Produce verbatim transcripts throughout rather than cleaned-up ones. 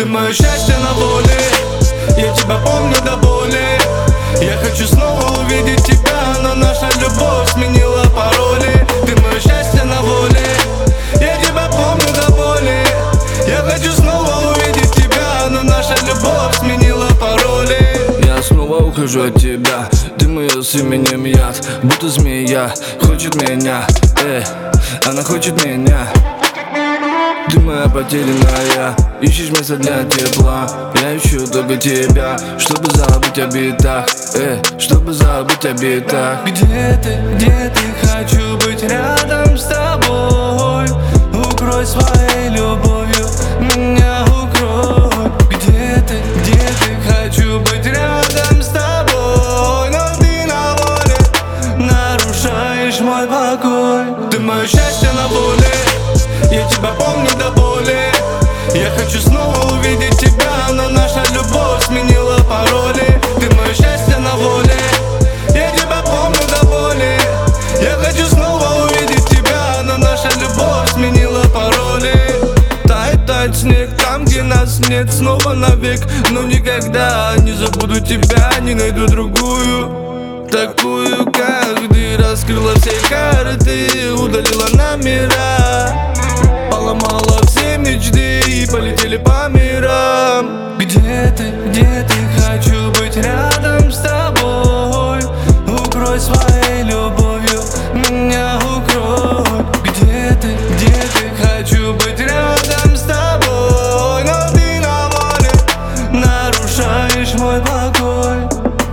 Ты мое счастье на воле, я тебя помню до боли. Я хочу снова увидеть тебя, но наша любовь сменила пароли. Ты мое счастье на воле, я тебя помню до боли. Я хочу снова увидеть тебя, но наша любовь сменила пароли. Я снова ухожу от тебя, ты моё с именем яд. Будто змея хочет меня, эй, она хочет меня. Ты моя потерянная, ищешь место для тепла. Я ищу только тебя, чтобы забыть о битах, эй, чтобы забыть о битах. Где ты, где ты, хочу быть рядом с тобой. Укрой своей любовью, меня укрой. Где ты, где ты, хочу быть рядом с тобой. Но ты на воле, нарушаешь мой покой. Ты мое счастье на воле, я тебя помню до боли. Я хочу снова увидеть тебя, но наша любовь сменила пароли. Ты мое счастье на воле, я тебя помню до боли. Я хочу снова увидеть тебя, но наша любовь сменила пароли. Тает, тает снег там, где нас нет, снова навек. Но никогда не забуду тебя, не найду другую, такую, как ты. Раскрыла все карты, удалила номера, поломала все мечты и полетели по мирам. Где ты, где ты, хочу быть рядом с тобой. Укрой своей любовью, меня укрой. Где ты, где ты, хочу быть рядом с тобой. Но ты на воле, нарушаешь мой покой.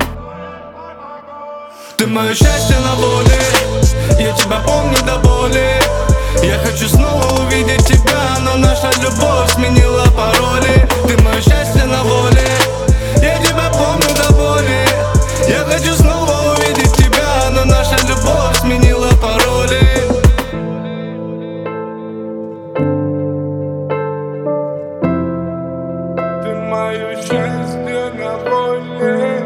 Ты мое счастье на воле, я тебя помню до боли. Я хочу снова увидеть тебя, но наша любовь сменила пароли. Ты мое счастье на воле, я тебя помню до боли. Я хочу снова увидеть тебя, но наша любовь сменила пароли. Ты мое счастье на воле.